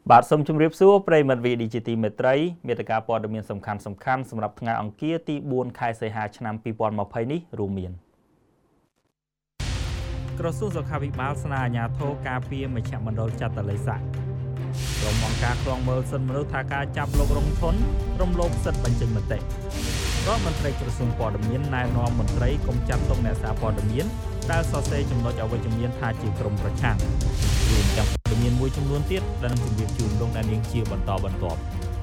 បាទសូមជម្រាបសួរប្រិយមិត្ត VDGT មេត្រីមេត្តាព័ត៌មានសំខាន់សម្រាប់ថ្ងៃអង្គារទី4ខែសីហាឆ្នាំ2020នេះរួមមានក្រសួងសុខាភិបាលស្នើអាជ្ញាធរការពារមជ្ឈមណ្ឌលចតុលេសាក្រុមអង្គការឃ្លាំមើលសិទ្ធិមនុស្សថាការចាប់លោករងឈុនរំលោភសិទ្ធិបញ្ចេញមតិរដ្ឋមន្ត្រីក្រសួងព័ត៌មានណែនាំមន្ត្រីកុំចាត់ទុកអ្នកសារព័ត៌មានដែលសរសេរចំណុចអវិជ្ជមានថាជាក្រុមប្រឆាំងរួមទាំងព័ត៌មានមួយចំនួនទៀតដែលនឹងជម្រាបជូនលោកអ្នកនាងជាបន្តបន្ទាប់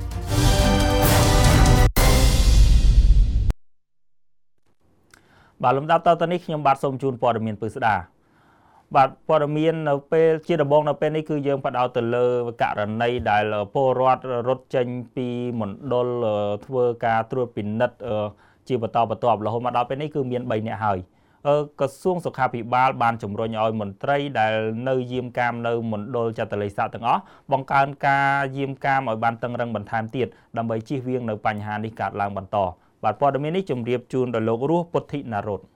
បាទលំដាប់តទៅនេះខ្ញុំបាទសូមជូនព័ត៌មានពិស្ដាបាទព័ត៌មាននៅពេលជាដំបូងនៅពេលនេះគឺយើងផ្ដោតទៅលើករណីដែលពលរដ្ឋរត់ចេញពីមណ្ឌលធ្វើការត្រួតពិនិត្យជាបន្តបន្ទាប់រហូតមកដល់ពេលនេះគឺមាន3នាក់ហើយក្រសួងសុខាភិបាលបានជំរុញឲ្យមន្ត្រីដែលនៅយាមកាមនៅមណ្ឌលចតុលេសាទាំងអស់បង្កើនការយាមកាមឲ្យបានតឹងរឹងបន្ថែមទៀតដើម្បីជៀសវាងនៅបញ្ហានេះកើតឡើងបន្តបាទព័ត៌មាននេះជម្រាបជូនដល់លោករស់ពុទ្ធិណារត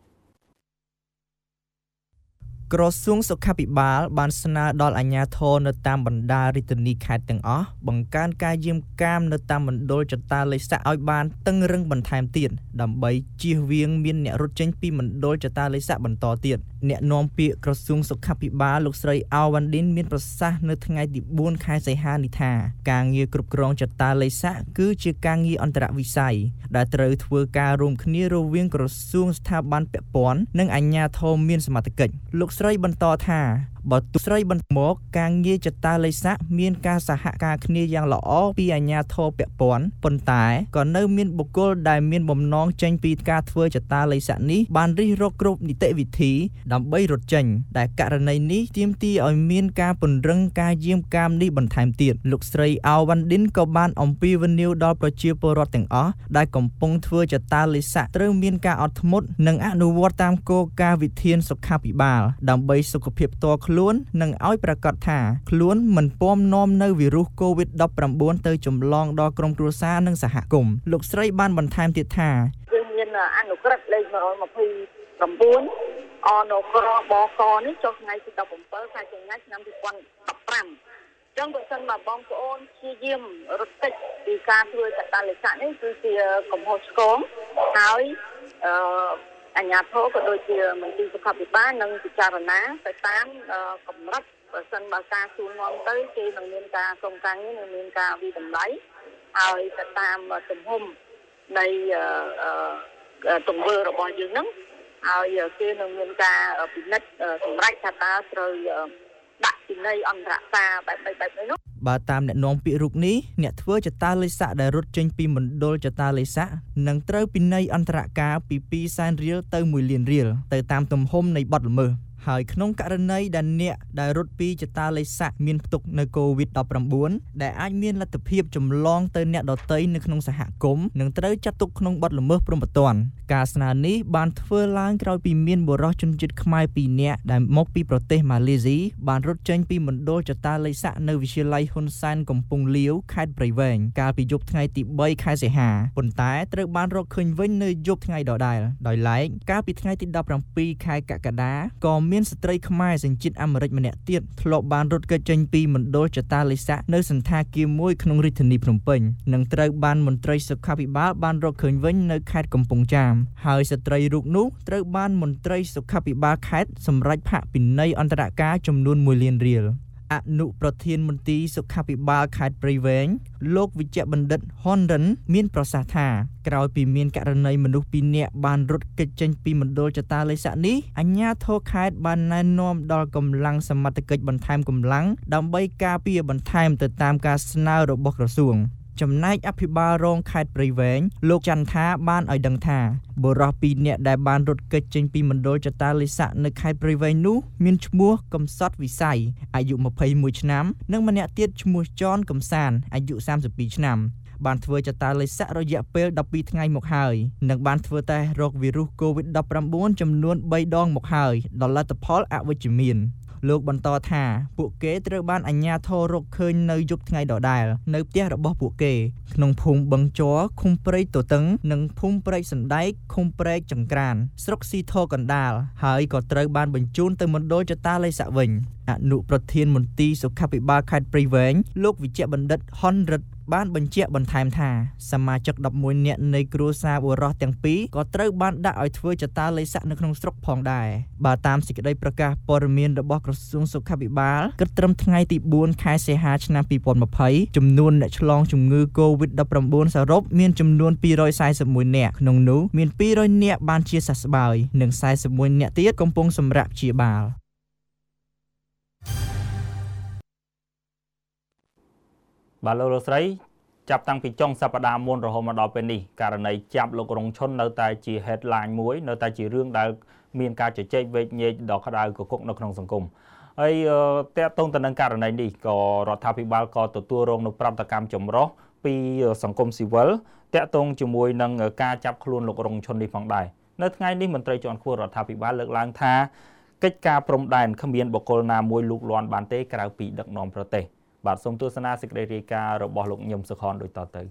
ក្រសួងសុខាភិបាលបានស្នើដល់អាជ្ញាធរនៅតាមបណ្ដារាជធានីខេត្តទាំងអស់បង្កើនការយាមកាមនៅតាមមណ្ឌលចតុលេសាឲ្យបានតឹងរឹងបន្ថែមទៀតដើម្បីជៀសវាងមានអ្នករត់ចេញពីមណ្ឌលចតុលេសាបន្តទៀតអ្នកនាំពាក្យក្រសួងសុខាភិបាលលោកស្រីអាវ៉ាន់ឌិនមានប្រសាសន៍នៅថ្ងៃទី4ខែសីហានេះថាការងារគ្រប់គ្រងចតុលេសាគឺជាការងារអន្តរវិស័យដែលត្រូវធ្វើការរួមគ្នារវាងក្រសួងស្ថាប័នពាក់ព័ន្ធនិងអាជ្ញាធរមានសមត្ថកិច្ចលោកស្រីបន្តថាបើទោះស្រីបន្តមកការងារចតុលេសាមានការសហការគ្នាយ៉ាងល្អពីអាជ្ញាធរពាក់ព័ន្ធប៉ុន្តែក៏នៅមានបុគ្គលដែលមានបំណងចេញពីការធ្វើចតុលេសានេះបានរិះរកគ្រប់នីតិវិធីដើម្បីរត់ចេញដែលករណីនេះទាមទារឲ្យមានការពង្រឹងការយាមកាមនេះបន្ថែមទៀតលោកស្រីអាវ៉ាន់ឌិនក៏បានអំពាវនាវដល់ប្រជាពលរដ្ឋទាំងអស់ដែលកំពុងធ្វើចតុលេសាត្រូវមានការអត់ធ្មត់និងអនុវត្តតាមគោលការណ៍វិធានសុខាភិបាលដើម្បីសុខភាពផ្ទាល់ខ្លួននិងឲ្យប្រកាសថាខ្លួនមិនពំនាំនៅវីរុស COVID-19 ទៅចម្លងដល់ក្រុមគ្រួសារនិងសហគមន៍លោកស្រីបានបន្ថែមទៀតថាយើងមានអនុក្រឹត្យលេខ129អនុក្របកនេះចុះថ្ងៃទី17ខែកញ្ញាឆ្នាំ2015ចឹងបើសិនមកបងប្អូនព្យាយាមរត់តិចពីការធ្វើចតុលេសានេះគឺជាកំហុសឆ្គងហើយអាជ្ញាធរក៏ដូចជាមន្ត្រីសុខាភិបាលនឹងពិចារណាទៅតាមកម្រិតបើសិនបើការសួរនាំទៅគេនឹងមានការកងកាំងនឹងមានការវិតម្លៃហើយទៅតាមទំហំនៃទង្វើរបស់យើងហ្នឹងហើយគេនឹងមានការពិនិត្យសម្រាប់ថាតើត្រូវដាក់ពិន័យអន្តរសាបែបនេះនោះបើតាមអ្នកនាំពាក្យរូបនេះអ្នកធ្វើចតុលេសាដែលរត់ចេញពីមណ្ឌលចតុលេសានឹងត្រូវពិន័យអន្តរការពី200,000រៀលទៅ1លានរៀលទៅតាមទំហំនៃបទល្មើសហើយក្នុងករណីដែលអ្នកដែលរត់ពីចតុលេសាមានផ្ទុកនៅ COVID-19 ដែលអាចមានលទ្ធភាពចម្លងទៅអ្នកដទៃនៅក្នុងសហគមន៍នឹងត្រូវចាត់ទុកក្នុងបទល្មើសព្រហ្មទណ្ឌការស្នើនេះបានធ្វើឡើងក្រោយពីមានបុរសជនជាតិខ្មែរ2នាក់ដែលមកពីប្រទេសម៉ាឡេស៊ីបានរត់ចេញពីមណ្ឌលចតុលេសានៅវិទ្យាល័យហ៊ុនសែនកំពង់លាវខេត្តព្រៃវែងកាលពីយប់ថ្ងៃទី3ខែសីហាប៉ុន្តែត្រូវបានរកឃើញវិញនៅយប់ថ្ងៃដដែលដោយឡែកកាលពីថ្ងៃទី17ខែកក្កដាក៏មានស្ត្រីខ្មែរសញ្ជាតិអាមេរិកម្នាក់ទៀតធ្លាប់បានរត់គេចចេញពីមណ្ឌលចតុលេសានៅសន្តាគារមួយក្នុងរាជធានីភ្នំពេញនិងត្រូវបានមន្ត្រីសុខាភិបាលបានរកឃើញវិញនៅខេត្តកំពង់ចាមហើយស្ត្រីរូបនោះត្រូវបានមន្ត្រីសុខាភិបាលខេត្តសម្រេចផាកពិន័យអន្តរការចំនួន1លានរៀលអនុប្រធានមន្ត្រីសុខាភិបាលខេត្តព្រៃវែងលោកវិជ្ជបណ្ឌិតហ៊ុនរិនមានប្រសាសន៍ថាក្រោយពីមានករណីមនុស្ស2នាក់បានរត់គេចចេញពីមណ្ឌលចតុលេសានេះអាជ្ញាធរខេត្តបានណែនាំដល់កម្លាំងសមត្ថកិច្ចបន្ថែមកម្លាំងដើម្បីការពារបន្ថែមទៅតាមការស្នើរបស់ក្រសួងចំណែកអភិបាលរងខេត្តព្រៃវែងលោកច័ន្ទថាបានឲ្យដឹងថាបុរស2នាក់ដែលបានរត់គេចចេញពីមណ្ឌលចតុលេសានៅខេត្តព្រៃវែងនោះមានឈ្មោះកំសត់វិស័យអាយុ21ឆ្នាំនិងម្នាក់ទៀតឈ្មោះចនកំសានអាយុ32ឆ្នាំបានធ្វើចតុលេសារយៈពេល12ថ្ងៃមកហើយនិងបានធ្វើតេស្តរកវីរុស COVID-19 ចំនួន3ដងមកហើយដល់លទ្ធផលអវិជ្ជមានលោកបន្តថាពួកគេត្រូវបានអាជ្ញាធររកឃើញនៅយប់ថ្ងៃដដែលនៅផ្ទះរបស់ពួកគេក្នុងភូមិបឹងជ័រឃុំព្រៃទទឹងនិងភូមិព្រែកសណ្ដែកឃុំព្រែកចង្ក្រានស្រុកស៊ីធរកណ្ដាលហើយក៏ត្រូវបានបញ្ជូនទៅមណ្ឌលចតាឡេសាក់វិញអនុប្រធានមន្ទីរសុខាភិបាលខេត្តព្រៃវែងលោកវិជ្ជបណ្ឌិតហុនរិទ្ធបានបញ្ជាក់បន្ថែមថាសមាជិក11នាក់នៃគ្រួសារបុរសទាំងពីរក៏ត្រូវបានដាក់ឲ្យធ្វើចតាឡេសាក់នៅក្នុងស្រុកផងដែរបើតាមសេចក្តីប្រកាសព័ត៌មានរបស់ក្រសួងសុខាភិបាលគិតត្រឹមថ្ងៃទី4ខែសីហាឆ្នាំ2020ចំនួនអ្នកឆ្លងជំងឺ COVID-19 សរុបមានចំនួន241នាក់ក្នុងនោះមាន200នាក់បានជាសះស្បើយនិង41នាក់ទៀតកំពុងសម្រាកព្យាបាលបាទលោកស្រីចាប់តាំងពីចុងសប្តាហ៍មុនរហូតមកដល់ពេលនេះករណីចាប់លោករងឈុននៅតែជា headline មួយនៅតែជារឿងដែលមានការជជែកវែកញែកដល់ក្តៅកគុកនៅក្នុងសង្គមហើយតើតើទៅនឹងករណីនេះក៏រដ្ឋាភិបាលក៏ទទួលរងនូវប្រតិកម្មចម្រុះពីសង្គមស៊ីវិលតើតងជាមួយនឹងការចាប់ខ្លួនលោករងឈុននេះផងដែរនៅថ្ងៃនេះមន្ត្រីជាន់ខ្ពស់រដ្ឋាភិបាលលើកឡើងថាកិច្ចការព្រំដែនគ្មានបុគ្គលណាមួយលូកលាន់បានទេក្រៅពីដឹកនាំប្រទេសបាទសូមទស្សនាសេចក្តីរាយការណ៍របស់លោកញឹមសុខនដូចតទៅ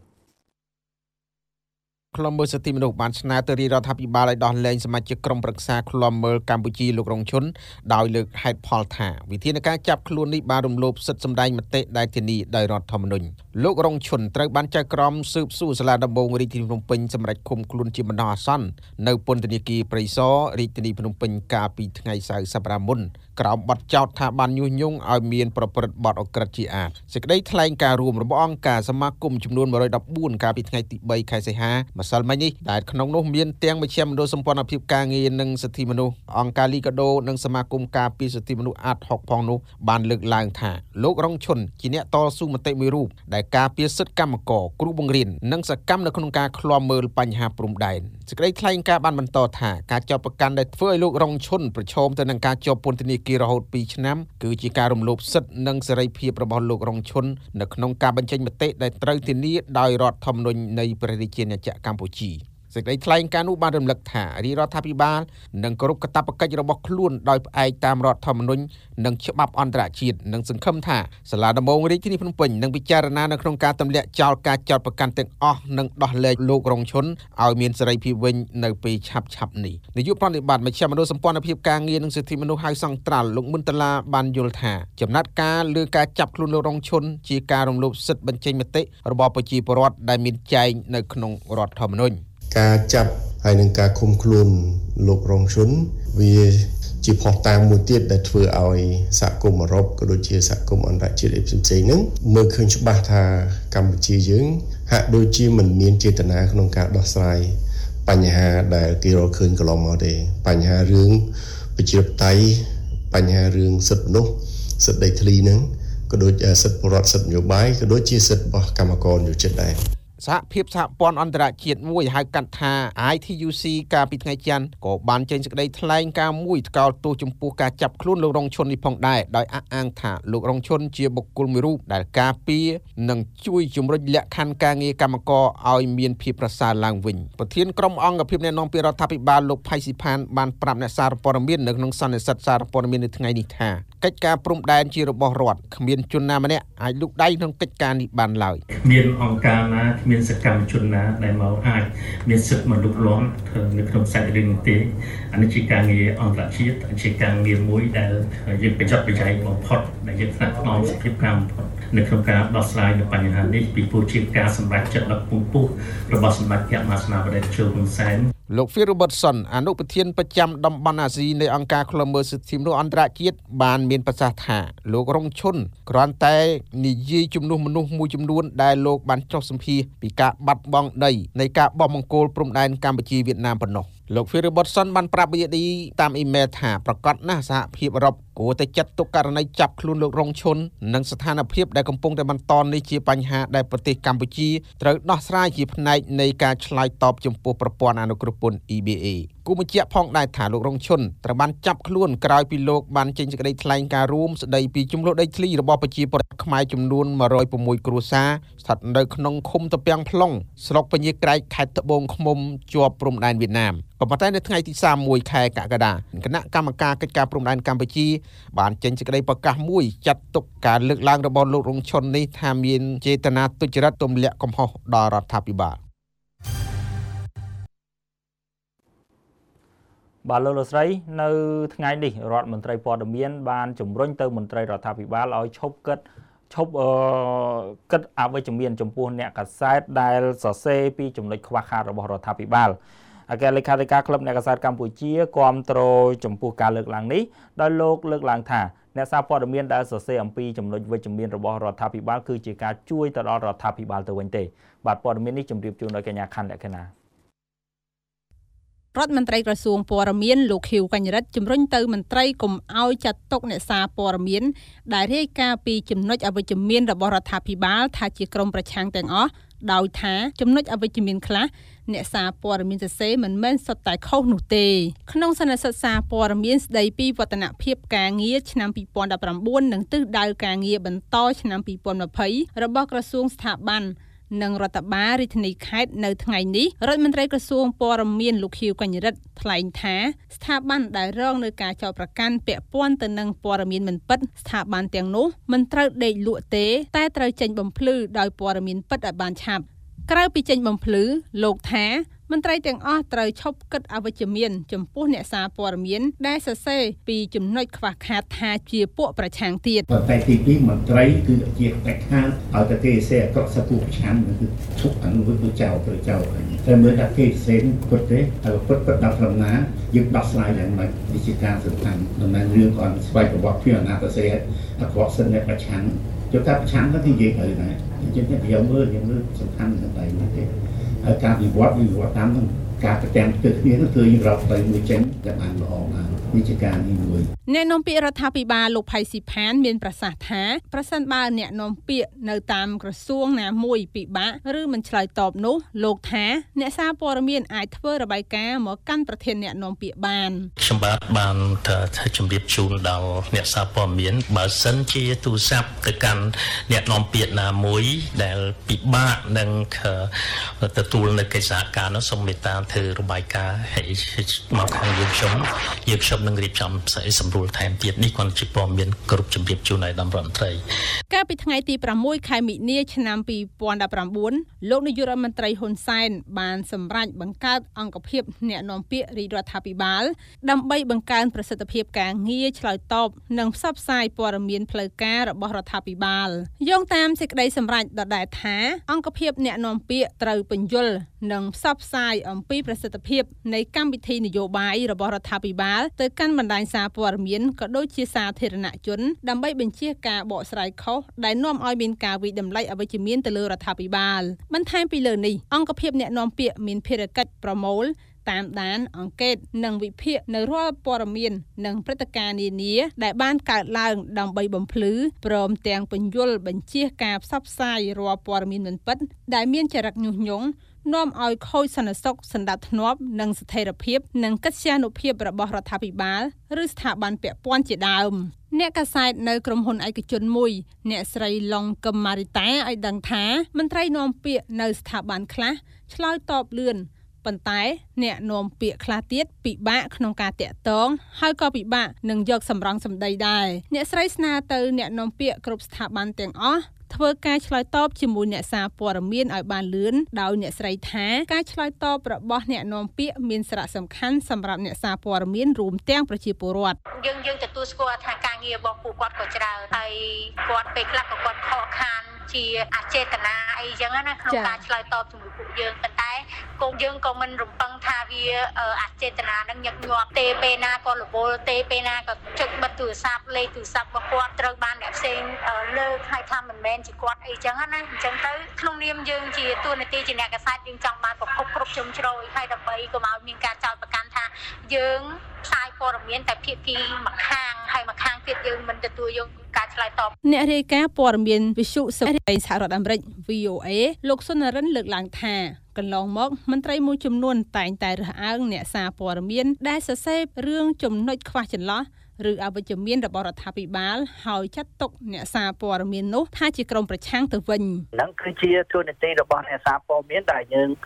ឃ្លាំមើលសិទ្ធិមនុស្សបានស្នើទៅរាជរដ្ឋាភិបាលឲ្យដោះលែងសមាជិកក្រុមប្រឹក្សាឃ្លាំមើលកម្ពុជាលោករងឈុនដោយលើកហេតុផលថាវិធានការចាប់ខ្លួននេះបានរំលោភសិទ្ធិសម្ដែងមតិដែលធានាដោយរដ្ឋធម្មនុញ្ញលោករងឈុនត្រូវបានចៅក្រមស៊ើបសួរសាលាដំបងរាជធានីភ្នំពេញសម្រាប់ឃុំខ្លួនជាបណ្ដោះអាសន្ននៅពន្ធនាគារព្រៃសររាជធានីភ្នំពេញកាលពីថ្ងៃសៅរ៍សប្តាហ៍មុនក្រោមបទចោទថាបានញុះញង់ឲ្យមានប្រព្រឹត្តបទអក្រិតជាអាតសេចក្តីថ្លែងការណ៍រួមរបស់អង្គការសមាគមចំនួន114កាលពីថ្ងៃទី3ខែសីហាម្សិលមិញនេះដែលក្នុងនោះមានទាំងមជ្ឈមណ្ឌលសម្ព័ន្ធភាពការងារនិងសិទ្ធិមនុស្សអង្គការលីកាដូនិងសមាគមការពារសិទ្ធិមនុស្សអាត60ផងនោះបានលើកឡើងថាលោករងឈុនជាអ្នកតស៊ូមតិមួយរូបដែលការពារសិទ្ធិកម្មករគ្រូបង្រៀននិងសកម្មនៅក្នុងការឃ្លាំមើលបញ្ហាព្រំដែនសេចក្តីថ្លែងការណ៍បានបន្តថាការចោទប្រកាន់ដែលធ្វើឲ្យលោករងឈុនប្រឈមទៅនឹងការជាប់ពន្ធនាគាររហូត2ឆ្នាំគឺជាការរំលោភសិទ្ធិនិងសេរីភាពរបស់លោករងឈុននៅក្នុងការបញ្ចេញមតិដែលត្រូវធានាដោយរដ្ឋធម្មនុញ្ញនៃព្រះរាជាណាចក្រកម្ពុជាសេចក្តីថ្លែងការណ៍នោះបានរំលឹកថារាជរដ្ឋាភិបាលនឹងគោរពកាតព្វកិច្ចរបស់ខ្លួនដោយផ្អែកតាមរដ្ឋធម្មនុញ្ញនិងច្បាប់អន្តរជាតិនិងសង្ឃឹមថាសាលាដំបងរាជធានីភ្នំពេញនឹងពិចារណានៅក្នុងការទម្លាក់ចោលការចោទប្រកាន់ទាំងអស់និងដោះលែងលោករងឈុនឲ្យមានសេរីភាពវិញនៅពេលឆាប់ៗនេះនាយកប្រតិបត្តិមជ្ឈមណ្ឌលសម្ព័ន្ធភាពការងារនិងសិទ្ធិមនុស្សហៅសង្ត្រាល់លោកមុនតាឡាបានយល់ថាចំណាត់ការលើការចាប់ខ្លួនលោករងឈុនជាការរំលោភសិទ្ធិបញ្ចេញមតិរបស់ប្រជាពលរដ្ឋដែលមានចែងនៅក្នុងរដ្ឋធម្មនុញ្ញការចាប់ហើយនឹងការឃុំខ្លួនលោករងឈុនវាជាផុសតាងមួយទៀតដែលធ្វើឲ្យសហគមន៍អឺរ៉ុបក៏ដូចជាសហគមន៍អន្តរជាតិផ្សេងៗហ្នឹងមើលឃើញច្បាស់ថាកម្ពុជាយើងហាក់ដូចជាមិនមានចេតនាក្នុងការដោះស្រាយបញ្ហាដែលគេរកឃើញកន្លងមកទេបញ្ហារឿងប្រជាធិបតេយ្យបញ្ហារឿងសិទ្ធិមនុស្សសិទ្ធិដីធ្លីហ្នឹងក៏ដូចសិទ្ធិពលរដ្ឋសិទ្ធិនយោបាយក៏ដូចជាសិទ្ធិរបស់កម្មករយោជិតដែរសហភាពសហព័ន្ធអន្តរជាតិមួយហៅកាត់ថា ITUC កាលពីថ្ងៃច័ន្ទក៏បានចេញសេចក្តីថ្លែងការណ៍មួយថ្កោលទោសចំពោះការចាប់ខ្លួនលោករងឈុននេះផងដែរដោយអះអាងថាលោករងឈុនជាបុគ្គលមួយរូបដែលការពារនិងជួយជំរុញលក្ខខណ្ឌការងារកម្មករឲ្យមានភាពប្រសើរឡើងវិញប្រធានក្រុមអង្គភាពណែនាំពីរដ្ឋាភិបាលលោកផៃស៊ីផានបានប្រាប់អ្នកសារព័ត៌មាននៅក្នុងសន្និសីទសារព័ត៌មាននៅថ្ងៃនេះថាកិច្ចការព្រំដែនជារបស់រដ្ឋគ្មានជនណាម្នាក់អាចលូកដៃក្នុងកិច្ចការនេះបានឡើយមានអង្គការណាមានសកម្មជនណាដែលមកអាចមានសិទ្ធិមកលុបលាន់នៅក្នុងសាច់រឿងនេះទេអានេះជាការងារអន្តរជាតិជាការងារមួយដែលយើងបញ្ចប់បច្ច័យបំផុតដែលយើងស្នាក់ស្នងសភាពការបំផុតនៅក្នុងការដោះស្រាយនៅបញ្ហានេះពីព្រោះជាការសម្រេចចិត្តដ៏ពងពោះរបស់សម្ដេចព្រះមហាក្សត្របដិជោហ៊ុនសែនលោក Phil Robertson អនុប្រធានប្រចាំតំបន់អាស៊ីនៃអង្គការឃ្លាំមើលសិទ្ធិមនុស្សអន្តរជាតិបានមានប្រសាសន៍ថាលោករងឈុនគ្រាន់តែនិយាយជំនួសមនុស្សមួយចំនួនដែលលោកបានចុះសម្ភាសពីការបាត់បង់ដីនៃការបោះបង្គោលព្រំដែនកម្ពុជាវៀតណាមប៉ុណ្ណោះលោក Phil Robertson បានប្រាប់ BD តាមអ៊ីមែលថាប្រកាសណាស់សហភាពអឺរ៉ុបគួរតែចាត់ទុកករណីចាប់ខ្លួនលោករងឈុននិងស្ថានភាពដែលកំពុងតែបន្តនេះជាបញ្ហាដែលប្រទេសកម្ពុជាត្រូវដោះស្រាយជាផ្នែកនៃការឆ្លើយតបចំពោះប្រព័ន្ធអនុគ្រោះពន្ធ EBA គូបញ្ជាក់ផងដែរថាលោករងឈុនត្រូវបានចាប់ខ្លួនក្រោយពីលោកបានចេញសេចក្តីថ្លែងការណ៍រួមស្តីពីចំនួនដីធ្លីរបស់ប្រជាពលរដ្ឋខ្មែរចំនួន106គ្រួសារស្ថិតនៅក្នុងឃុំតពាំង plong ស្រុកពញាក្រែកខេត្តត្បូងឃ្មុំជាប់ព្រំដែនវៀតណាមប៉ុន្តែនៅថ្ងៃទី31ខែកក្កដាគណៈកម្មការកិច្ចការព្រំដែនកម្ពុជាបានចេញសេចក្តីប្រកាសមួយចាត់ទុកការលើកឡើងរបស់លោករងឈុននេះថាមានចេតនាទុច្ចរិតទម្លាក់កំហុសដល់រដ្ឋាភិបាលបាទលោកស្រីនៅថ្ងៃនេះរដ្ឋមន្ត្រីព័ត៌មានបានជំរុញទៅមន្ត្រីរដ្ឋាភិបាលឲ្យឈប់គិតអវិជ្ជមានចំពោះអ្នកកាសែតដែលសរសេរពីចំណុចខ្វះខាតរបស់រដ្ឋាភិបាលអគ្គលេខាធិការក្លឹបអ្នកកាសែតកម្ពុជាគាំទ្រចំពោះការលើកឡើងនេះដោយលោកលើកឡើងថាអ្នកសារព័ត៌មានដែលសរសេរអំពីចំណុចវិជ្ជមានរបស់រដ្ឋាភិបាលគឺជាការជួយទៅដល់រដ្ឋាភិបាលទៅវិញទេបាទព័ត៌មាននេះជម្រាបជូនដល់កញ្ញាខណ្ឌលក្ខណៈរដ្ឋមន្ត្រីក្រសួងព័ត៌មានលោកខៀវកញ្ញរិទ្ធជំរុញទៅមន្ត្រីកុំឲ្យចាត់ទុកអ្នកសារព័ត៌មានដែលរាយការណ៍ពីចំណុចអវិជ្ជមានរបស់រដ្ឋាភិបាលថាជាក្រុមប្រឆាំងទាំងអស់ដោយថាចំណុចអវិជ្ជមានខ្លះអ្នកសារព័ត៌មានសរសេរមិនមែនសុទ្ធតែខុសនោះទេក្នុងសន្និសីទសារព័ត៌មានស្ដីពីវឌ្ឍនភាពការងារឆ្នាំ2019និងទិសដៅការងារបន្តឆ្នាំ2020របស់ក្រសួងស្ថាប័ននិងរដ្ឋបាលរាជធានីខេត្តនៅថ្ងៃនេះរដ្ឋមន្ត្រីក្រសួងព័ត៌មានលោកខៀវកញ្ញរិទ្ធថ្លែងថាស្ថាប័នដែលរងនឹងការចោទប្រកាន់ពាក់ព័ន្ធទៅនឹងព័ត៌មានមិនពិតស្ថាប័នទាំងនោះមិនត្រូវដេកលក់ទេតែត្រូវចេញបំភ្លឺដោយព័ត៌មានពិតឲ្យបានឆាប់ក្រៅពីចេញបំភ្លឺលោកថាមន្ត្រីទាំងអស់ត្រូវឈប់គិតអវិជ្ជមានចំពោះអ្នកសារព័ត៌មានដែលសរសេរពីចំណុចខ្វះខាតថាជាពួកប្រឆាំងទៀតតែទី2មន្ត្រីគឺជាតែខាតឲ្យតែគេសេអក្រក់សពួកប្រឆាំងគឺឈប់អនុវត្តទៅចោលតែមើលថាគេសេពុតទេហើយពុតដល់ព្រមណាយើងដោះស្រាយយ៉ាងម៉េចវិជាការសំខាន់ដំណើររឿងគាត់ស្វែងប្រវត្តិពីអាណាទៅសេអក្រក់សិនអ្នកប្រឆាំងយកតែប្រឆាំងទៅនិយាយទៅដែរអញ្ចឹងយើងមើលសំខាន់ទៅតែនេះទេហើយការវិវត្តតាមនឹងការប្រចាំទឹកគ្នានោះគឺយើងរកទៅមួយចេញតែបានល្អណាស់វិជាការនេះមួយអ្នកនាំពាក្យរដ្ឋាភិបាលលោកផៃស៊ីផានមានប្រសាសន៍ថាប្រសិនបើអ្នកនាំពាក្យនៅតាមក្រសួងណាមួយពិបាកឬមិនឆ្លើយតបនោះលោកថាអ្នកសារព័ត៌មានអាចធ្វើរបាយការណ៍មកកាន់ប្រធានអ្នកនាំពាក្យបានខ្ញុំបានថាជំរាបជូនដល់អ្នកសារព័ត៌មានបើសិនជាទូរស័ព្ទទៅកាន់អ្នកនាំពាក្យណាមួយដែលពិបាកនឹងទទួលនៅកិច្ចសហការនោះសូមមេត្តាធ្វើរបាយការណ៍ឲ្យមកខាងយើងខ្ញុំនឹងរៀបចំសម្រួលថែមទៀតនេះគាត់ជាព័ត៌មានគ្រប់ជំរាបជូនឲ្យដល់រដ្ឋមន្ត្រីកាលពីថ្ងៃទី6ខែមិនិនាឆ្នាំ2019លោកនាយករដ្ឋមន្ត្រីហ៊ុនសែនបានសម្រេចបង្កើតអង្គភាពអ្នកនាំពាក្យរាជរដ្ឋាភិបាលដើម្បីបង្កើនប្រសិទ្ធភាពការងារឆ្លើយតបនិងផ្សព្វផ្សាយព័ត៌មានផ្លូវការរបស់រដ្ឋាភិបាលយោងតាមសេចក្តីសម្រេចដដែលថាអង្គភាពអ្នកនាំពាក្យត្រូវពន្យល់និងផ្សព្វផ្សាយអំពីប្រសិទ្ធភាពនៃកម្មវិធីនយោបាយរបស់រដ្ឋាភិបាលទៅកាន់បណ្ដាញសារព័ត៌មានក៏ដូចជាសាធារណជនដើម្បីបញ្ជាការបកស្រាយខុសដែលនាំឲ្យមានការវិតម្លៃអវិជ្ជមានទៅលើរដ្ឋាភិបាលបន្ថែមពីលើនេះអង្គភាពអ្នកនាំពាក្យមានភារកិច្ចប្រមូលតាមដានអង្កេតនិងវិភាគនៅរាល់ព័ត៌មាននិងព្រឹត្តិការណ៍នានាដែលបានកើតឡើងដើម្បីបំភ្លឺព្រមទាំងពន្យល់បញ្ជាការផ្សព្វផ្សាយរាល់ព័ត៌មានមិនពិតដែលមានចរិតញុះញង់នាំឲ្យខូចសន្តិសុខសណ្ដាប់ធ្នាប់និងស្ថិរភាពនិងកិត្យានុភាពរបស់រដ្ឋាភិបាលឬស្ថាប័នពាក់ព័ន្ធជាដើមអ្នកកាសែតនៅក្រុមហ៊ុនឯកជនមួយអ្នកស្រីឡុងកឹមម៉ារីតាឲ្យដឹងថាមន្ត្រីនាំពាក្យនៅស្ថាប័នខ្លះឆ្លើយតបលឿនប៉ុន្តែអ្នកនាំពាក្យខ្លះទៀតពិបាកក្នុងការតាក់ទងហើយក៏ពិបាកនឹងយកសម្រង់សម្ដីដែរអ្នកស្រីស្នើទៅអ្នកនាំពាក្យគ្រប់ស្ថាប័នទាំងអស់ធ្វើការឆ្លើយតបជាមួយអ្នកសារព័ត៌មានឲ្យបានលឿនដោយអ្នកស្រីថាការឆ្លើយតបរបស់អ្នកនាំពាក្យមានសារៈសំខាន់សម្រាប់អ្នកសារព័ត៌មានរួមទាំងប្រជាពលរដ្ឋយើងទទួលស្គាល់ថាការងាររបស់ពួកគាត់ក៏ច្រើនហើយគាត់ពេលខ្លះក៏គាត់ខកខានជាអចេតនាអីចឹងណាក្នុងការឆ្លើយតបជាមួយពួកយើងប៉ុន្តែកូនយើងក៏មិនរំពឹងថាវាអចេតនានឹងញឹកញាប់ទេពេលណាក៏រវល់ទេពេលណាក៏ចុចបិទទូរស័ព្ទលេខទូរស័ព្ទរបស់គាត់ត្រូវបានអ្នកផ្សេងលើកឲ្យថាមិនមែនជាគាត់អីចឹងណាអញ្ចឹងទៅក្នុងនាមយើងជាតួនាទីជាអ្នកកាសែតយើងចង់បានប្រភពគ្រប់ជ្រុងជ្រោយហើយដើម្បីកុំឲ្យមានការចោទប្រកាន់ថាយើងផ្សាយព័ត៌មានតែភាគីម្ខាងហើយម្ខាងទៀតយើងមិនទទួលយកការឆ្លើយតបអ្នករាយការណ៍ព័ត៌មានវិទ្យុសហរដ្ឋអាមេរិក VOA លោកសុនរិនលើកឡើងថាកន្លងមកមន្ត្រីមួយចំនួនតែងតែរើសអើងអ្នកសារព័ត៌មានដែលសរសេររឿងចំណុចខ្វះចន្លោះឬអវិជ្ជមានរបស់រដ្ឋាភិបាលហើយចាត់ទុកអ្នកសារព័ត៌មាននោះថាជាក្រុមប្រឆាំងទៅវិញហ្នឹងគឺជាទូនាទីរបស់អ្នកសារព័ត៌មានដែលយើង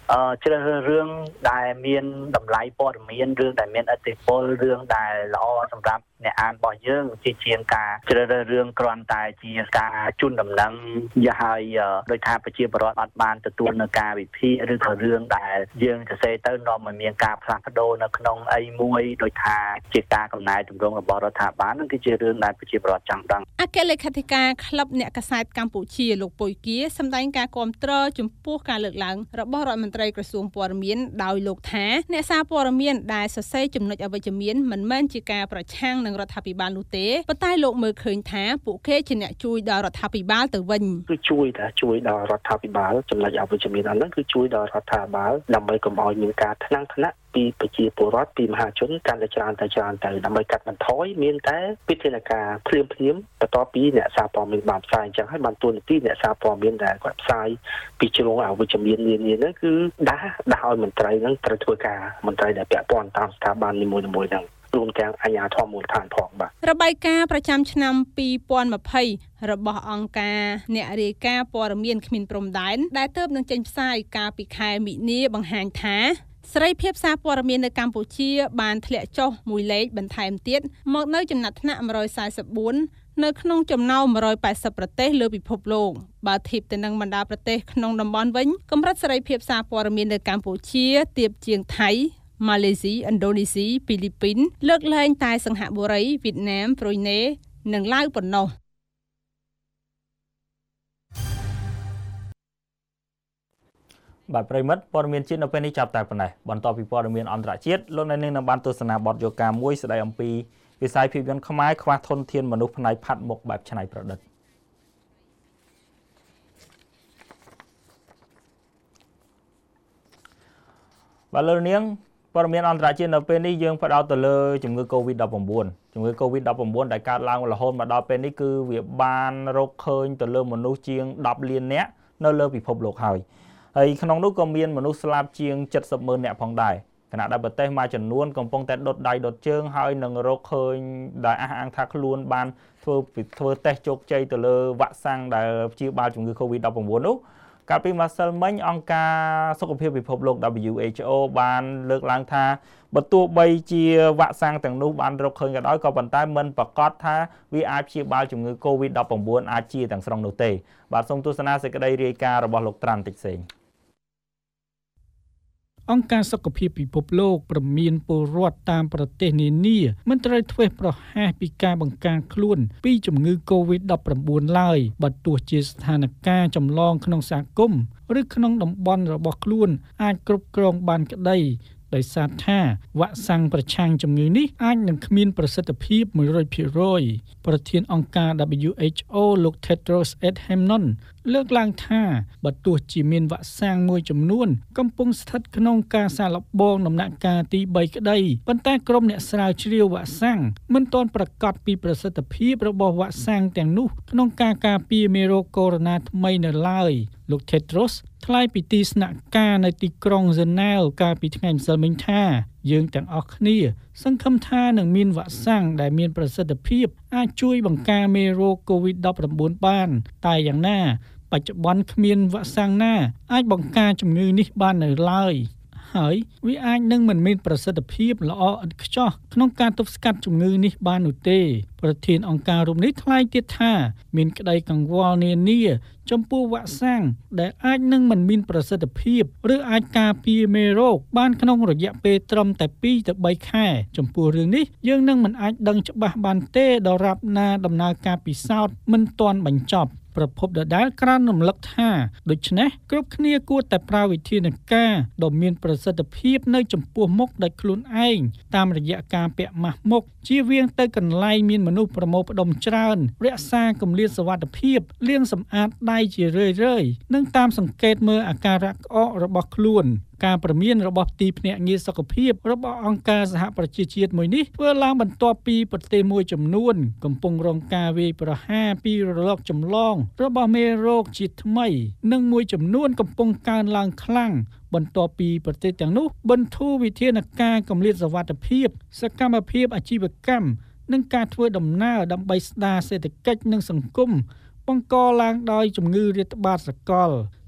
ជ្រើសរើសរឿងដែលមានតម្លៃព័ត៌មានរឿងដែលមានឥទ្ធិពលរឿងដែលល្អសម្រាប់អ្នកអានរបស់យើងជាងការជ្រើសរើសរឿងគ្រាន់តែជាការជូនដំណឹងយកឲ្យដោយថាប្រជាពលរដ្ឋអត់បានទទួលនៅការវិភាគឬក៏រឿងដែលយើងសរសេរទៅនាំឲ្យមានការផ្លាស់ប្ដូរនៅក្នុងអីមួយដោយថាជាការកំណែទម្រង់របស់រដ្ឋាភិបាលនឹងគឺជារឿងដែលប្រជាពលរដ្ឋចង់ដឹងអគ្គលេខាធិការក្លឹបអ្នកកាសែតកម្ពុជាលោកពុយគាសម្ដែងការគាំទ្រចំពោះការលើកឡើងរបស់រដ្ឋមន្ត្រីក្រសួងព័ត៌មានដោយលោកថាអ្នកសារព័ត៌មានដែលសរសេរចំណុចអវិជ្ជមានមិនមែនជាការប្រឆាំងនឹងរដ្ឋាភិបាលនោះទេប៉ុន្តែលោកមើលឃើញថាពួកគេជាអ្នកជួយដល់រដ្ឋាភិបាលទៅវិញគឺជួយដល់រដ្ឋាភិបាលចំណុចអវិជ្ជមានហ្នឹងគឺជួយដល់រដ្ឋាភិបាលដើម្បីកុំឲ្យមានការថ្នាក់ពីប្រជាពលរដ្ឋពីមហាជនកាន់តែច្រើនទៅដើម្បីកាត់បន្ថយមានតែវិធានការភ្លាមបន្ទាប់ពីអ្នកសារព័ត៌មានបានផ្សាយអញ្ចឹងហើយបានទូនាទីអ្នកសារព័ត៌មានដែលគាត់ផ្សាយពីជ្រុងអវិជ្ជមាននានាហ្នឹងគឺដាស់ឲ្យមន្ត្រីហ្នឹងត្រូវធ្វើការមន្ត្រីដែលពាក់ព័ន្ធតាមស្ថាប័ននីមួយៗហ្នឹងរួមទាំងអាជ្ញាធរមូលដ្ឋានផងបាទរបាយការណ៍ប្រចាំឆ្នាំ2020របស់អង្គការអ្នករាយការណ៍ព័ត៌មានគ្មានព្រំដែនដែលទើបនឹងចេញផ្សាយកាលពីខែមិនិនាបង្ហាញថាសេរីភាពសារព័ត៌មាននៅកម្ពុជាបានធ្លាក់ចុះមួយលេខបន្ថែមទៀតមកនៅចំណាត់ថ្នាក់144នៅក្នុងចំណោម180ប្រទេសលើពិភពលោកបើធៀបទៅនឹងបណ្ដាប្រទេសក្នុងតំបន់វិញកម្រិតសេរីភាពសារព័ត៌មាននៅកម្ពុជាទាបជាងថៃម៉ាឡេស៊ីឥណ្ឌូនេស៊ីហ្វីលីពីនលើកលែងតែសិង្ហបុរីវៀតណាមប្រុយណេនិងឡាវប៉ុណ្ណោះបាទប្រិមិត្តព័ត៌មានជាតិនៅពេលនេះចាប់តែប៉ុណ្ណេះបន្តពីព័ត៌មានអន្តរជាតិលោកនៅនឹងបានទស្សនាបទយកាមួយស្ដីអំពីវិស័យភាពយន្តខ្មែរខ្វះធនធានមនុស្សផ្នែកផាត់មុខបែបច្នៃប្រឌិតបាទលោកនាងព័ត៌មានអន្តរជាតិនៅពេលនេះយើងផ្ដោតទៅលើជំងឺ COVID-19 ជំងឺ COVID-19 ដែលកើតឡើងរហូតមកដល់ពេលនេះគឺវាបានរកឃើញទៅលើមនុស្សជាង10លាននាក់នៅលើពិភពលោកហើយក្នុងនោះក៏មានមនុស្សស្លាប់ជាង70,000នាក់ផងដែរខណៈដែលប្រទេសមួយចំនួនកំពុងតែដុតដៃដុតជើងហើយនឹងរកឃើញដែលអះអាងថាខ្លួនបានធ្វើតេស្តជោគជ័យទៅលើវ៉ាក់សាំងដែលព្យាបាលជំងឺ COVID-19 នោះកាលពីម្សិលមិញអង្គការសុខភាពពិភពលោក WHO បានលើកឡើងថាបើទោះបីជាវ៉ាក់សាំងទាំងនោះបានរកឃើញក៏ដោយក៏ប៉ុន្តែមិនប្រកាសថាវាអាចព្យាបាលជំងឺ COVID-19 អាចជាទាំងស្រុងនោះទេបាទសូមទស្សនាសេចក្តីរាយការណ៍របស់លោកត្រាន់តិចសេងអង្គការសុខភាពពិភពលោកព្រមានពលរដ្ឋតាមប្រទេសនានាមិនត្រូវធ្វេសប្រហែសពីការបង្ការខ្លួនពីជំងឺ COVID-19 ឡើយបើទោះជាស្ថានភាពចម្លងក្នុងសហគមន៍ឬក្នុងតំបន់របស់ខ្លួនអាចគ្រប់គ្រងបានក្តីដោយសារថាវ៉ាក់សាំងប្រឆាំងជំងឺនេះអាចនឹងគ្មានប្រសិទ្ធភាព 100% ប្រធានអង្គការ WHO លោក Tedros Adhanom លើកឡើងថាបើទោះជាមានវ៉ាក់សាំងមួយចំនួនកំពុងស្ថិតក្នុងការសាកល្បងដំណាក់កាលទី3ក្តីប៉ុន្តែក្រុមអ្នកស្រាវជ្រាវវ៉ាក់សាំងមិនទាន់ប្រកាសពីប្រសិទ្ធភាពរបស់វ៉ាក់សាំងទាំងនោះក្នុងការការពារមេរោគកូវីដ -19 ថ្មីនៅឡើយលោក Tedros ថ្លែងពីទីស្នាក់ការនៅទីក្រុង Geneva កាលពីថ្ងៃម្សិលមិញថាយើងទាំងអស់គ្នាសង្ឃឹមថានឹងមានវ៉ាក់សាំងដែលមានប្រសិទ្ធភាពអាចជួយបង្ការមេរោគ COVID-19 បានតែយ៉ាងណាបច្ចុប្បន្នគ្មានវ៉ាក់សាំងណាអាចបង្ការជំងឺនេះបាននៅឡើយហើយវាអាចនឹងមិនមានប្រសិទ្ធភាពល្អឥតខ្ចោះក្នុងការទប់ស្កាត់ជំងឺនេះបាននោះទេប្រធានអង្គការរូបនេះថ្លែងទៀតថាមានក្តីកង្វល់នានាចំពោះវ៉ាក់សាំងដែលអាចនឹងមិនមានប្រសិទ្ធភាពឬអាចការពារមេរោគបានក្នុងរយៈពេលត្រឹមតែ2ទៅ3ខែចំពោះរឿងនេះយើងនឹងមិនអាចដឹងច្បាស់បានទេដរាបណាដំណើរការពិសោធន៍មិនទាន់បញ្ចប់ប្រភពដដែលក្រានរំលឹកថាដូច្នេះគ្រប់គ្នាគួរតែប្រើវិធានការដ៏មានប្រសិទ្ធភាពនៅចំពោះមុខដោយខ្លួនឯងតាមរយៈការពាក់ម៉ាស់មុខជៀសវាងទៅកន្លែងមានមនុស្សប្រមូលផ្ដុំច្រើនរក្សាគម្លាតសុវត្ថិភាពលាងសម្អាតដៃជារឿយៗនិងតាមសង្កេតមើលអាការៈក្អករបស់ខ្លួនការព្រមានរបស់ទីភ្នាក់ងារសុខភាពរបស់អង្គការសហប្រជាជាតិមួយនេះធ្វើឡើងបន្ទាប់ពីប្រទេសមួយចំនួនកំពុងរងការវាយប្រហារពីរលកចម្លងរបស់មេរោគជាតិថ្មីនិងមួយចំនួនកំពុងកើនឡើងខ្លាំងបន្ទាប់ពីប្រទេសទាំងនោះបន្ធូរវិធានការគម្លាតសុវត្ថិភាពសកម្មភាពអាជីវកម្មនិងការធ្វើដំណើរដើម្បីស្ដារសេដ្ឋកិច្ចនិងសង្គមបង្កឡើងដោយជំងឺរាតត្បាតសកល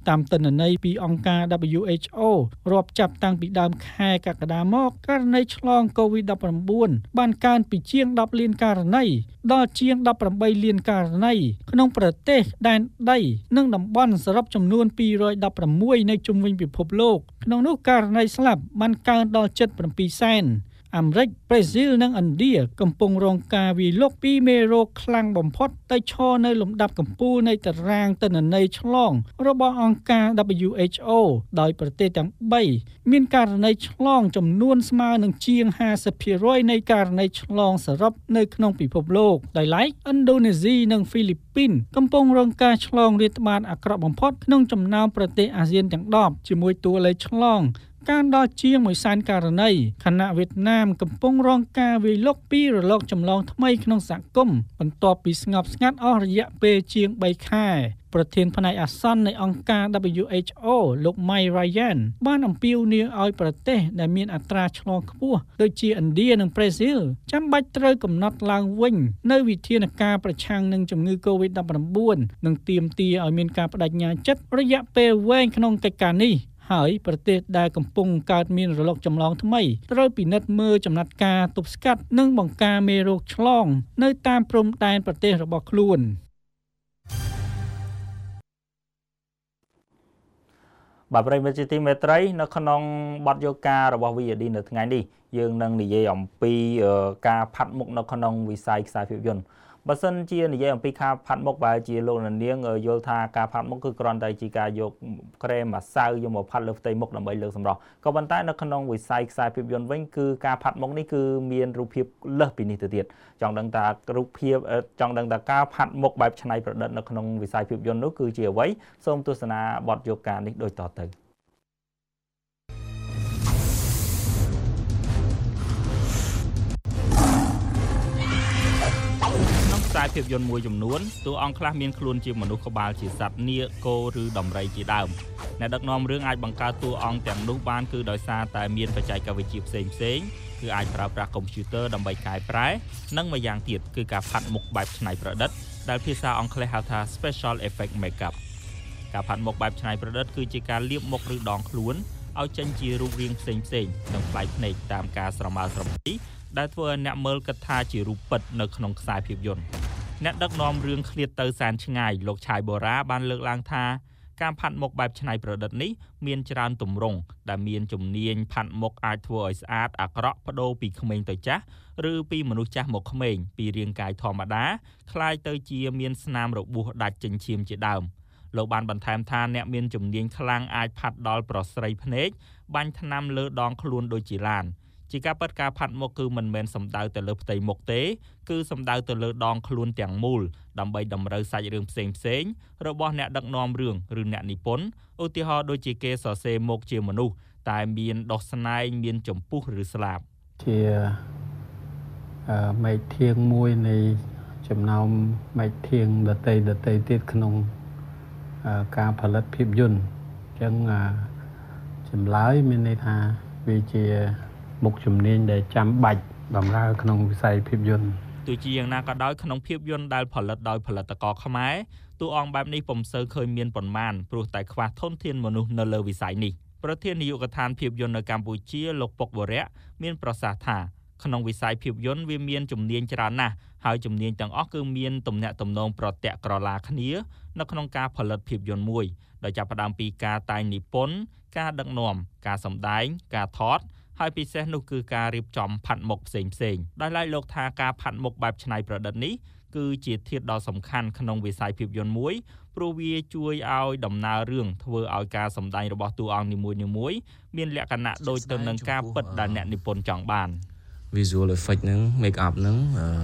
តាមទិន្នន័យពីអង្គការ WHO រាប់ចាប់តាំងពីដើមខែកក្កដាមកករណីឆ្លង COVID-19 បានកើនពីជាង10លានករណីដល់ជាង18លានករណីក្នុងប្រទេសដែនដីនិងតំបន់សរុបចំនួន216នៅជុំវិញពិភពលោកក្នុងនោះករណីស្លាប់បានកើនដល់ជិត7សែនអាមេរិក ប្រេស៊ីលនិងឥណ្ឌាកំពុងរងការវាយលុកពីមេរោគខ្លាំងបំផុតទៅឈរនៅលំដាប់កំពូលនៃតារាងទិន្នន័យឆ្លងរបស់អង្គការ WHO ដោយប្រទេសទាំង3មានករណីឆ្លងចំនួនស្មើនឹងជាង 50% នៃករណីឆ្លងសរុបនៅក្នុងពិភពលោកដោយឡែកឥណ្ឌូនេស៊ីនិងហ្វីលីពីនកំពុងរងការឆ្លងរាតត្បាតអាក្រក់បំផុតក្នុងចំណោមប្រទេសអាស៊ានទាំង10ជាមួយតួលេខឆ្លងកើនដល់ជាង1សែនករណីខណៈវៀតណាមកំពុងរងការវាយលុកពីរលកចម្លងថ្មីក្នុងសហគមន៍បន្ទាប់ពីស្ងប់ស្ងាត់អស់រយៈពេលជាង3ខែប្រធានផ្នែកអាសន្ននៃអង្គការ WHO លោក Mike Ryan បានអំពាវនាវឲ្យប្រទេសដែលមានអត្រាឆ្លងខ្ពស់ដូចជាឥណ្ឌានិងប្រេស៊ីលចាំបាច់ត្រូវកំណត់ឡើងវិញនៅវិធានការប្រឆាំងនឹងជំងឺ COVID-19 និងទាមទារឲ្យមានការបដិញ្ញាចិត្តរយៈពេលវែងក្នុងកិច្ចការនេះហើយប្រទេសដែលកំពុងកើតមានរលកចម្លងថ្មីត្រូវពិនិត្យមើលចំណាត់ការទប់ស្កាត់និងបង្ការមេរោគឆ្លងនៅតាមព្រំដែនប្រទេសរបស់ខ្លួនបាទប្រិយមិត្តជាទីមេត្រីនៅក្នុងបទយការបស់ VOD នៅថ្ងៃនេះយើងនឹងនិយាយអំពីការផាត់មុខនៅក្នុងវិស័យខ្សែភាពយន្តបើសិនជានិយាយអំពីការផាត់មុខបែរជាលោកនាងយល់ថាការផាត់មុខគឺគ្រាន់តែជាការយកក្រែមម្សៅយកមកផាត់លើផ្ទៃមុខដើម្បីលើកសម្រស់ក៏ប៉ុន្តែនៅក្នុងវិស័យខ្សែភាពយន្តវិញគឺការផាត់មុខនេះគឺមានរូបភាពលើសពីនេះទៅទៀតចង់ដឹងថារូបភាពចង់ដឹងថាការផាត់មុខបែបច្នៃប្រឌិតនៅក្នុងវិស័យភាពយន្តនោះគឺជាអ្វីសូមទស្សនាបទយកានេះដូចតទៅខ្សែភាពយន្តមួយចំនួនតួអង្គខ្លះមានខ្លួនជាមនុស្សក្បាលជាសត្វនាគគោឬដំរីជាដើមអ្នកដឹកនាំរឿងអាចបង្កើតតួអង្គទាំងនោះបានគឺដោយសារតែមានបច្ចេកវិទ្យាផ្សេងគឺអាចប្រើប្រាស់កុំព្យូទ័រដើម្បីកែប្រែនិងម្យ៉ាងទៀតគឺការផាត់មុខបែបច្នៃប្រឌិតដែលភាសាអង់គ្លេសហៅថា special effect makeup ការផាត់មុខបែបច្នៃប្រឌិតគឺជាការលាបមុខឬដងខ្លួនឲ្យចេញជារូបរាងផ្សេងនិងប្លែកភ្នែកតាមការស្រមើស្រមៃដែលធ្វើឲ្យអ្នកមើលគិតថាជារូបពិតនៅក្នុងខ្សែភាពយន្តអ្នកដឹកនាំរឿងឃ្លាតទៅសែនឆ្ងាយលោកឆាយបូរ៉ាបានលើកឡើងថាការផាត់មុខបែបច្នៃប្រឌិតនេះមានច្រើនទម្រង់ដែលមានជំនាញផាត់មុខអាចធ្វើឲ្យស្អាតអាក្រក់ប្ដូរពីក្មេងទៅចាស់ឬពីមនុស្សចាស់មកក្មេងពីរាងកាយធម្មតាคล้ายទៅជាមានស្នាមរបួសដាច់ចិញ្ចៀមជាដើមលោកបានបន្ថែមថាអ្នកមានជំនាញខ្លាំងអាចផាត់ដល់ប្រស្រីភ្នែកបាញ់ថ្នាំលើដងខ្លួនដូចជាឡានជាការពិតការផាត់មុខគឺមិនមែនសំដៅទៅលើផ្ទៃមុខទេគឺសំដៅទៅលើដងខ្លួនទាំងមូលដើម្បីតម្រូវសាច់រឿងផ្សេងរបស់អ្នកដឹកនាំរឿងឬអ្នកនិពន្ធឧទាហរណ៍ដូចជាគេសរសេរមុខជាមនុស្សតែមានដុសស្នែងមានចម្ពុះឬស្លាបជាមេឃធៀងមួយនៃចំណោមមេឃធៀងដតីទៀតក្នុងការផលិតភាពយន្តអញ្ចឹងចម្លើយមានន័យថាវាជាមុខជំនាញដែលចាំបាច់បម្រើក្នុងវិស័យភាពយន្តទោះជាយ៉ាងណាក៏ដោយក្នុងភាពយន្តដែលផលិតដោយផលិតករខ្មែរតួអង្គបែបនេះពុំសូវឃើញមានប៉ុន្មានព្រោះតែខ្វះធនធានមនុស្សនៅលើវិស័យនេះប្រធាននាយកដ្ឋានភាពយន្តនៅកម្ពុជាលោកពុកវរៈមានប្រសាសន៍ថាក្នុងវិស័យភាពយន្តវាមានជំនាញច្រើនណាស់ហើយជំនាញទាំងអស់គឺមានទំនាក់ទំនងប្រទាក់ក្រឡាគ្នានៅក្នុងការផលិតភាពយន្តមួយដោយចាប់ផ្ដើមពីការតែងនិពន្ធការដឹកនាំការសម្ដែងការថតហើយពិសេសនោះគឺការរៀបចំផាត់មុខផ្សេងដោយឡែកលោកថាការផាត់មុខបែបច្នៃប្រឌិតនេះគឺជាធាតុដ៏សំខាន់ក្នុងវិស័យភាពយន្តមួយព្រោះវាជួយឲ្យដំណើររឿងធ្វើឲ្យការសម្ដែងរបស់តួអង្គនីមួយៗមានលក្ខណៈដូចទៅនឹងការពិតដែលអ្នកនិពន្ធចង់បាន visual effect ហ្នឹង make up ហ្នឹង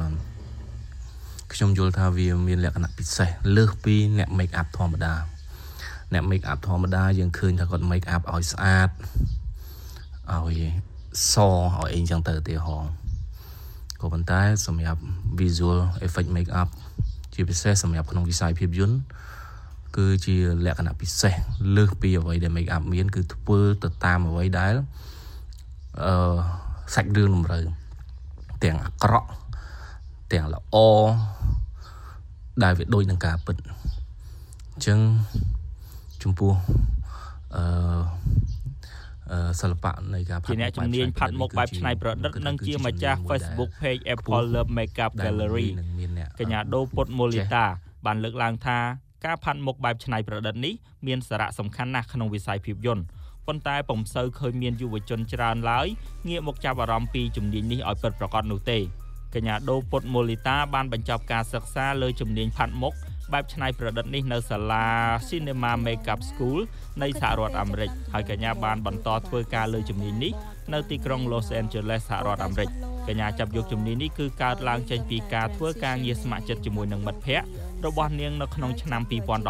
ខ្ញុំយល់ថាវាមានលក្ខណៈពិសេសលើសពីអ្នក make up ធម្មតាអ្នក make up ធម្មតាយើងឃើញថាគាត់ make up ឲ្យស្អាតឲ្យសឲ្យអីចឹងទៅទីហោក៏ប៉ុន្តែសម្រាប់ visual effect make up ជាពិសេសសម្រាប់ក្នុងវិស័យភាពយន្តគឺជាលក្ខណៈពិសេសលើសពីអ្វីដែល make up មានគឺធ្វើទៅតាមអ្វីដែលសាច់រឿងតម្រូវទាំងអាក្រក់ទាំងល្អដែលវាដូចនឹងការពិតអញ្ចឹងចំពោះសិល្បៈនៃការជាអ្នកជំនាញផាត់មុខបែបច្នៃប្រឌិតនិងជាម្ចាស់ Facebook page Apple Love Makeup Gallery កញ្ញាដូពុតមូលីតាបានលើកឡើងថាការផាត់មុខបែបច្នៃប្រឌិតនេះមានសារៈសំខាន់ណាស់ក្នុងវិស័យភាពយន្តប៉ុន្តែពុំសូវឃើញមានយុវជនច្រើនឡើយងាកមកចាប់អារម្មណ៍ពីជំនាញនេះឲ្យពិតប្រាកដនោះទេកញ្ញាដូពុតមូលីតាបានបញ្ចប់ការសិក្សាលើជំនាញផាត់មុខបែបច្នៃប្រឌិតនេះនៅសាលា Cinema Makeup School នៃសហរដ្ឋអាមេរិកហើយកញ្ញាបានបន្តធ្វើការលើជំនាញនេះនៅទីក្រុង Los Angeles សហរដ្ឋអាមេរិកកញ្ញាចាប់យកជំនាញនេះគឺកើតឡើងចេញពីការធ្វើការងារស្ម័គ្រចិត្តជាមួយនឹងមិត្តភ័ក្តិរបស់នាងនៅក្នុងឆ្នាំ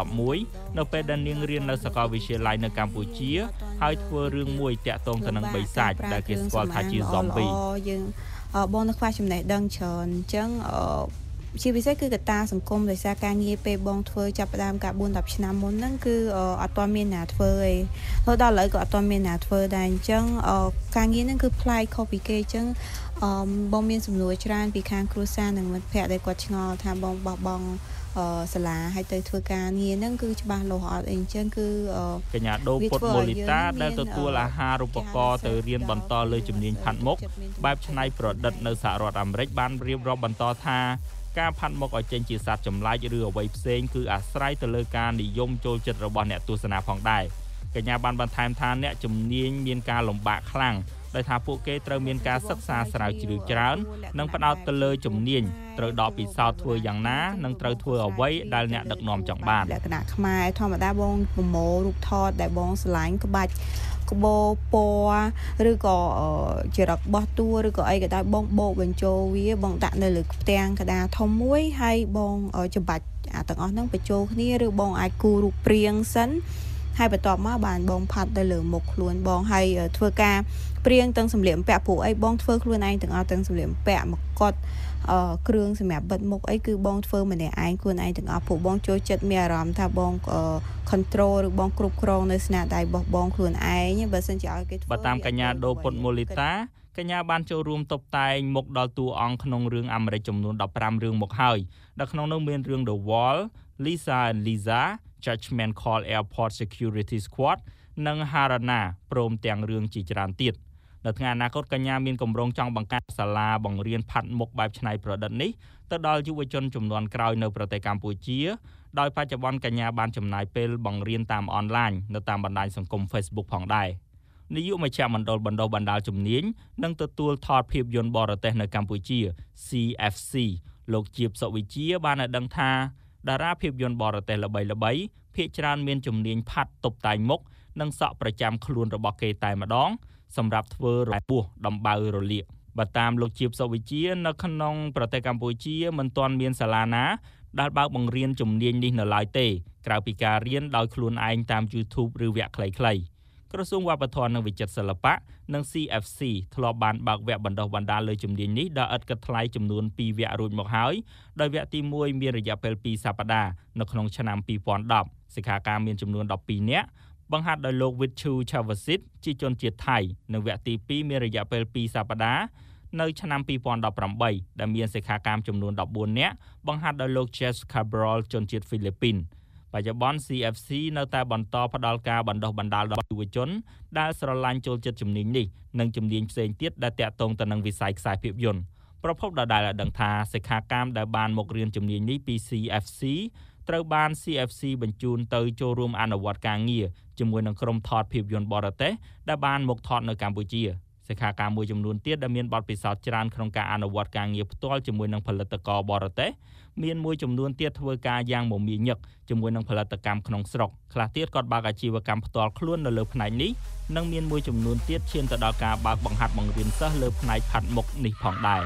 2011នៅពេលដែលនាងរៀននៅសាកលវិទ្យាល័យនៅកម្ពុជាហើយធ្វើរឿងមួយតាក់ទងទៅនឹងបិសាចដែលគេស្គាល់ថាជា zombie យើងបងនៅខ្វះចំណេះដឹងច្រើនអញ្ចឹងជាពិសេសគឺកត្តាសង្គមដោយសារការងារពេលបងធ្វើចាប់ផ្ដើមការ 4-10 ឆ្នាំមុនហ្នឹងគឺអត់ទាន់មានអ្នកធ្វើទេរហូតដល់ឥឡូវក៏អត់ទាន់មានអ្នកធ្វើដែរអញ្ចឹងការងារហ្នឹងគឺប្លែកខុសពីគេអញ្ចឹងបងមានសំណួរច្រើនពីខាងគ្រួសារនិងមិត្តភ័ក្តិដែលគាត់ឆ្ងល់ថាបងបោះបង់សាលាហើយទៅធ្វើការងារហ្នឹងគឺច្បាស់លាស់អត់អីអញ្ចឹងគឺកញ្ញាដូពុតមូលីតាដែលទទួលអាហារូបករណ៍ទៅរៀនបន្តលើជំនាញផាត់មុខបែបច្នៃប្រឌិតនៅសហរដ្ឋអាមេរិកបានរៀបរាប់បន្តថាការផាត់មុខឲ្យចេញជាសត្វចម្លែកឬអ្វីផ្សេងគឺអាស្រ័យទៅលើការនិយមចូលចិត្តរបស់អ្នកទស្សនាផងដែរកញ្ញាបានបន្ថែមថាអ្នកជំនាញមានការលំបាកខ្លាំងដោយថាពួកគេត្រូវមានការសិក្សាស្រាវជ្រាវច្រើននិងផ្ដោតទៅលើជំនាញត្រូវដកពិសោធន៍ធ្វើយ៉ាងណានិងត្រូវធ្វើអ្វីដែលអ្នកដឹកនាំចង់បានលក្ខណៈខ្មែរធម្មតាបងប្រមូលរូបថតដែលបងស្រឡាញ់ក្បាច់ក្បោពណ៌ឬក៏ជារបស់តួឬក៏អីក៏ដោយបងបោកបញ្ចូលវាបងដាក់នៅលើផ្ទាំងក្តារធំមួយហើយបងចំបាច់អាទាំងអស់ហ្នឹងបញ្ចូលគ្នាឬបងអាចគូររូបព្រាងសិនហើយបន្ទាប់មកបានបងផាត់ទៅលើមុខខ្លួនបងហើយធ្វើការព្រាងទាំងសម្លៀកបំពាក់ព្រោះអីបងធ្វើខ្លួនឯងទាំងអស់ទាំងសម្លៀកបំពាក់មកុដគ្រឿងសម្រាប់បិទមុខអីគឺបងធ្វើម្នាក់ឯងខ្លួនឯងទាំងអស់ព្រោះបងចូលចិត្តមានអារម្មណ៍ថាបង control ឬបងគ្រប់គ្រងនៅស្នាដៃរបស់បងខ្លួនឯងបើមិនជាឲ្យគេធ្វើបើតាមកញ្ញាដូពុតមូលីតាកញ្ញាបានចូលរួមតុបតែងមុខដល់តួអង្គក្នុងរឿងអាមេរិកចំនួន15រឿងមកហើយដែលក្នុងនោះមានរឿង The Wall, Lisa and Lisa, Judgment Call Airport Security Squad និង Harana ព្រមទាំងរឿងជាច្រើនទៀតនៅថ្ងៃអនាគតកញ្ញាមានគម្រោងចង់បង្កើតសាលាបង្រៀនផាត់មុខបែបច្នៃប្រឌិតនេះទៅដល់យុវជនជំនាន់ក្រោយនៅប្រទេសកម្ពុជាដោយបច្ចុប្បន្នកញ្ញាបានចំណាយពេលបង្រៀនតាមអនឡាញនៅតាមបណ្ដាញសង្គម Facebook ផងដែរនាយកមជ្ឈមណ្ឌលបណ្ដុះបណ្ដាលជំនាញនិងទទួលថតភាពយន្តបរទេសនៅកម្ពុជា CFC លោកជាបសុវិជាបានឲ្យដឹងថាតារាភាពយន្តបរទេសល្បីៗភាគច្រើនមានជំនាញផាត់តុបតែងមុខនិងសក់ប្រចាំខ្លួនរបស់គេតែម្ដងសម្រាប់ធ្វើរពោះដំបៅរលាកបើតាមលោកជាបសុវិជានៅក្នុងប្រទេសកម្ពុជាមិនទាន់មានសាលាណាដែលបើកបង្រៀនជំនាញនេះនៅឡើយទេក្រៅពីការរៀនដោយខ្លួនឯងតាម YouTube ឬវគ្គខ្លីៗក្រសួងវប្បធម៌និងវិចិត្រសិល្បៈនិង CFC ធ្លាប់បានបើកវគ្គបណ្ដុះបណ្ដាលលើជំនាញនេះដែលឥតគិតថ្លៃចំនួន2វគ្គរួចមកហើយដោយវគ្គទី1មានរយៈពេល2សប្តាហ៍នៅក្នុងឆ្នាំ2010សិក្ខាកាមមានចំនួន12នាក់បង្ហាត់ដោយលោក Vitchu Chavasit ជាជនជាតិថៃនិងវគ្គទី2មានរយៈពេល2សប្តាហ៍នៅឆ្នាំ2018ដែលមានសិក្ខាកាមចំនួន14នាក់បង្ហាត់ដោយលោក Jess Cabral ជនជាតិហ្វីលីពីនបច្ចុប្បន្ន CFC នៅតែបន្តផ្តល់ការបណ្ដុះបណ្ដាលដល់យុវជនដែលស្រឡាញ់ចូលចិត្តជំនាញនេះនិងជំនាញផ្សេងទៀតដែលទាក់ទងទៅនឹងវិស័យខ្សែភាពយន្តប្រពន្ធដែលដឹងថាសិក្ខាកាមដែលបានមករៀនជំនាញនេះពី CFC ត្រូវបាន CFC បញ្ជូនទៅចូលរួមអនុវត្តការងារជាមួយនឹងក្រុមថតភាពយន្តបរទេសដែលបានមកថតនៅកម្ពុជាសិក្ខាកាមមួយចំនួនទៀតដែលមានបទពិសោធន៍ច្រើនក្នុងការអនុវត្តការងារផ្ទាល់ជាមួយនឹងផលិតករបរទេសមានមួយចំនួនទៀតធ្វើការយ៉ាងមមាញឹកជាមួយនឹងផលិតកម្មក្នុងស្រុកខ្លះទៀតគាត់បើកអាជីវកម្មផ្ទាល់ខ្លួននៅលើផ្នែកនេះនិងមានមួយចំនួនទៀតឈានទៅដល់ការបើកបង្ហាត់បង្រៀនសិស្សលើផ្នែកផាត់មុខនេះផងដែរ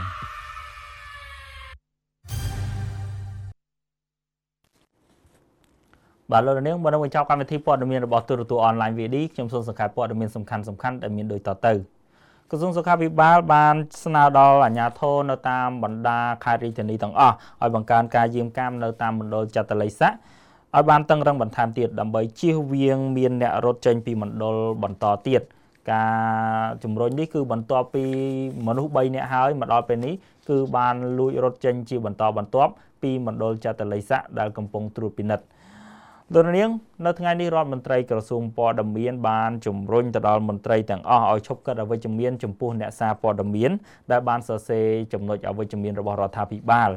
បាទលោកនាងមុននឹងបញ្ចប់កម្មវិធីព័ត៌មានរបស់ទូរទស្សន៍អនឡាញ VD ខ្ញុំសូមសង្ខេបព័ត៌មានសំខាន់ៗដែលមានដូចតទៅក្រសួងសុខាភិបាលបានស្នើដល់អាជ្ញាធរនៅតាមបណ្ដាខេត្តរាជធានីទាំងអស់ឲ្យបង្កើនការយាមកាមនៅតាមមណ្ឌលចតុលេខឲ្យបានតឹងរឹងបន្ថែមទៀតដើម្បីជៀសវាងមានអ្នករត់ចេញពីមណ្ឌលបន្តទៀតការជំរុញនេះគឺបន្ទាប់ពីមនុស្ស3នាក់ហើយមកដល់ពេលនេះគឺបានលួចរត់ចេញជាបន្តបន្ទាប់ពីមណ្ឌលចតុលេខដែលកំពុងត្រួតពិនិត្យលោកនាងនៅថ្ងៃនេះរដ្ឋមន្ត្រីក្រសួងព័ត៌មានបានជំរុញទៅដល់មន្ត្រីទាំងអស់ឲ្យឈប់គិតអវិជ្ជមានចំពោះអ្នកសារព័ត៌មានដែលបានសរសេរចំណុចអវិជ្ជមានរបស់រដ្ឋាភិបាល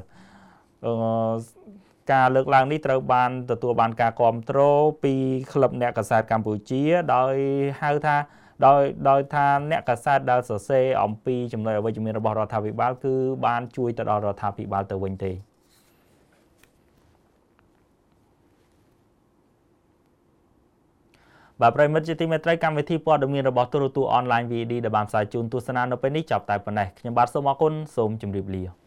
ការលើកឡើងនេះត្រូវបានទទួលបានការគាំទ្រពីក្លឹបអ្នកកាសែតកម្ពុជាដោយហៅថាដោយថាអ្នកកាសែតដែលសរសេរអំពីចំណុចអវិជ្ជមានរបស់រដ្ឋាភិបាលគឺបានជួយទៅដល់រដ្ឋាភិបាលទៅវិញទេបាទប្រិមិត្តជាទីមេត្រីកម្មវិធីព័ត៌មានរបស់ទូរទស្សន៍អនឡាញ VD ដែលបានផ្សាយជូនទស្សនានៅពេលនេះចាប់តែប៉ុណ្ណេះខ្ញុំបាទសូមអរគុណសូមជម្រាបលា